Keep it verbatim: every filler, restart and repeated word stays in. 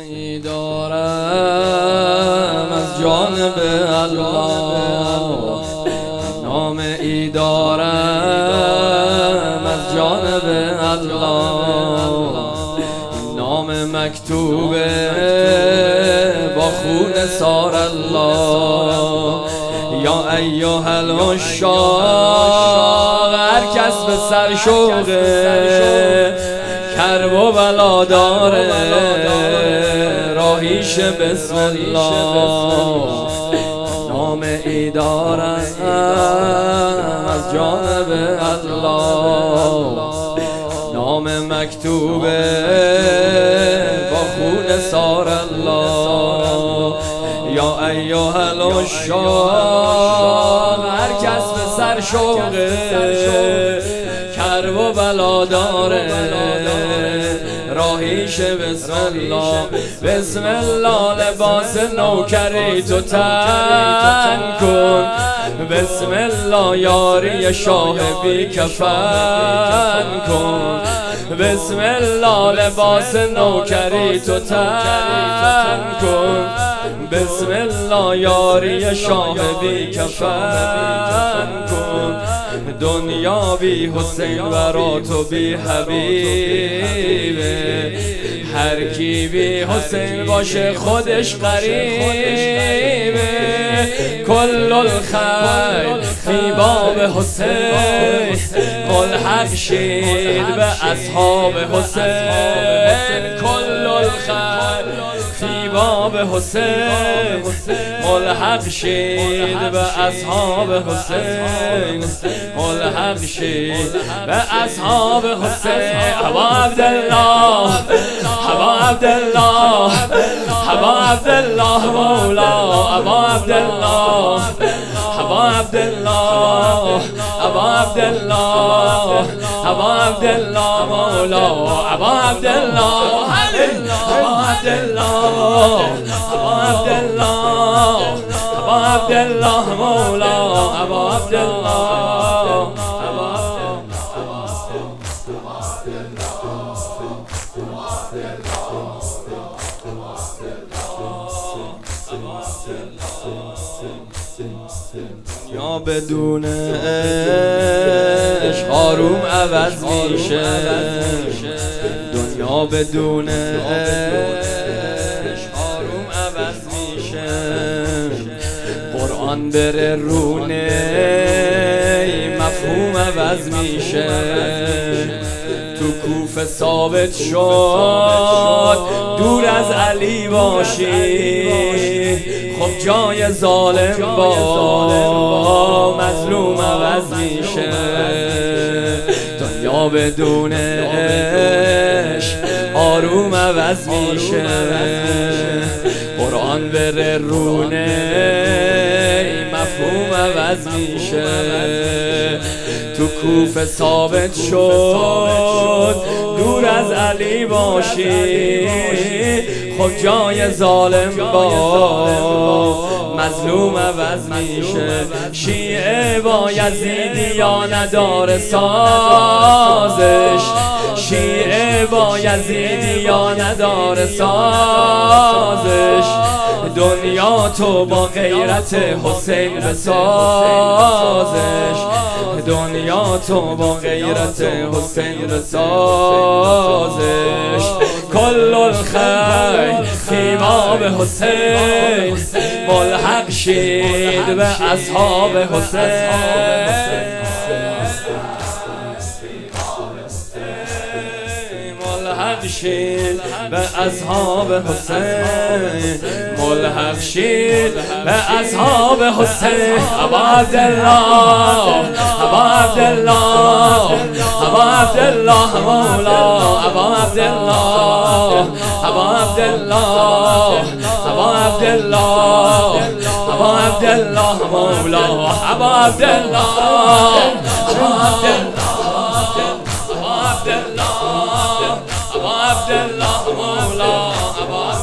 ای دارم از جانب الله، نام ای دارم از جانب الله، نام مکتوبه با خون سار الله. یا ایها العشاق، هر کس به سر شوقه کرب و بلا داره، راهیش بسم الله. نام ای دارم از جانب الله، نام مکتوبه با خون سار الله. یا ایها العشاق، هر کس به سر شوقه کرب و بلا داره، راهیش بسم الله. بسم الله لباس نوکری تو تن کن، بسم الله یاری شاه بی کفن کن، بسم الله لباس نوکری تو تن کن، بسم الله یاری شاه بی کفن کن. دنیا بی حسین برا تو بی حبیبه، هر کی بی حسین باشه خودش غریبه. کل الخیر فی باب حسین، ملحق شید به اصحاب حسین. کل الخیر فی باب حسین، ملحق شید به اصحاب حسین، ملحق شید به اصحاب حسین. ابا عبدالله، ابا عبدالله، ابا عبدالله مولا، ابا عبدالله، ابا عبدالله، ابا عبدالله، ابا عبدالله مولا، ابا عبدالله، ابا عبدالله، ابا عبدالله، ابا عبدالله مولا، ابا عبدالله. یا بدون عشق آروم عوض میشه، دنیا بدون عشق آروم عوض میشه. قرآن بره رونه مفهوم عوض میشه. تو کوفه ثابت شد دور از علی باشی، خب جای ظالم با مظلوم عوض میشه. دنیا بدون عشق آروم عوض میشه. قرآن بره رونه مفهوم عوض میشه. تو کوفه ثابت شد دور از علی باشی، خب جای ظالم با مظلوم عوض میشه. شیعه با یزیدی یا نداره سازش، شیعه با یزیدی یا نداره سازش. دنیا تو با غیرت حسین بسازش، دنیا تو با غیرت حسین بسازش. کل الخیر فی باب حسین، ملحق شید به اصحاب حسین. ملحق شید به اصحاب حسین، ملحق شید به اصحاب حسین. ابا عبدالله، ابا عبدالله، ابا عبدالله مولا، ابا عبدالله، ابا عبدالله، ابا عبدالله، ابا عبدالله مولا، ابا عبدالله، ابا عبدالله، ابا عبدالله، ابا عبدالله مولا، ابا